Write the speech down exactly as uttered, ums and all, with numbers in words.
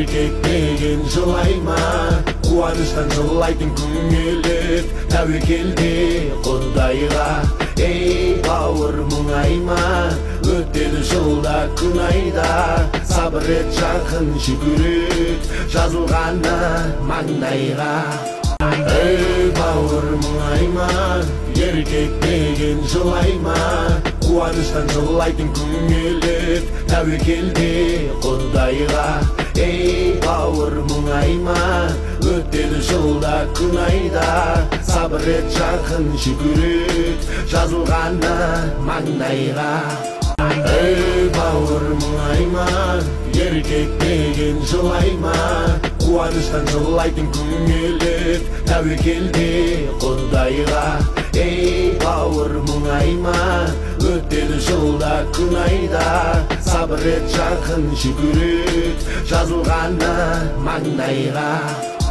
еркек деген жылай ма, қуаныштан жылайтын күңелек, тәуекелде Құдайға. Ей бауыр мұңайма, өтеді жылда күн айда, сабыр ет жақын шүкір ет, жазылғаны маңдайға. Ей бауыр мұңайма, еркек деген жылай ма, қуаныштан жылайтын күңелек, тәуекелде Құдайға. Ей бауыр мұңайма, өтеді жылда күн айда, сабыр ет жақын шүкір ет, жазылғаны маңдайға. Ей бауыр мұңайма, еркек деген жылай ма, қуаныштан жылайтын күңелек, тәуекелде Құдайға. Ей бауыр мұңайма, өтеді жылда күн айда, сабыр ет жақын шүкір ет, жазылғаны маңдайға.